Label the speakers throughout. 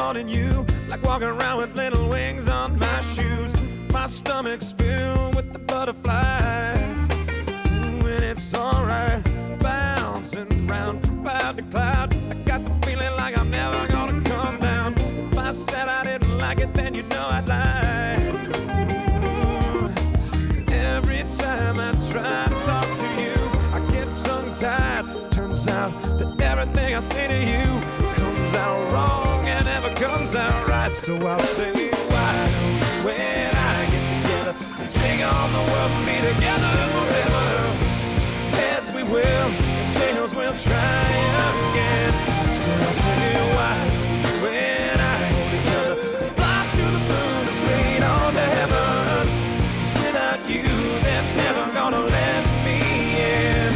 Speaker 1: wanting you, like walking around with little wings on my shoes. My stomach's filled with the butterflies. When it's alright, bouncing round from cloud to cloud. I got the feeling like I'm never gonna come down. If I said I didn't like it, then you know I'd lie. Every time I try to talk to you, I get tongue-tied. Turns out that everything I say to you comes out wrong and never comes out right. So I'll say, why don't we, when I get together, and take on the world and be together forever? Heads we will, tails we'll try again. So I'll say, why don't we, when I hold each other, and fly to the moon and straight on to heaven? 'Cause without you, they're never gonna let me in.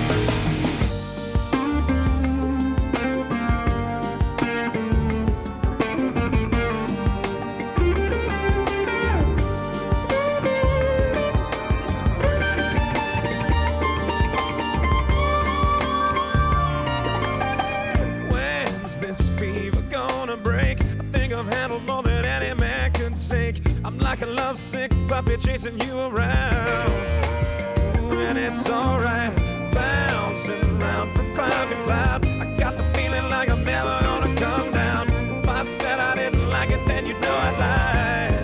Speaker 1: When's this fever gonna break? I think I've handled more than any man can take. I'm like a lovesick puppy chasing you around. And it's alright, bouncing round from cloud to cloud. I got the feeling like I'm never gonna come down. If I said I didn't like it, then you know I'd lie.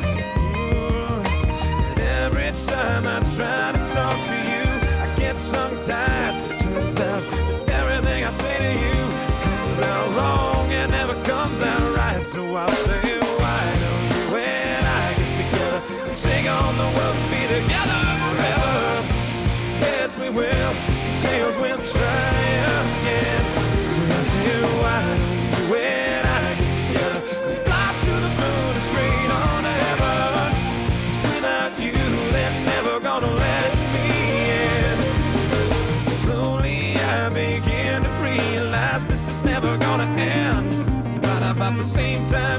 Speaker 1: And every time I try to talk to you, I get tongue-tied. Turns out that everything I say to you comes out wrong and never comes out right. So I'll say, why don't you, when I get together, take on the world and be together forever? Heads we will, tails we'll try again. So I say, why don't you, when I get together, fly to the moon and straight on to heaven? 'Cause without you, they're never gonna let me in. Slowly I begin to realize this is never gonna end. Right about the same time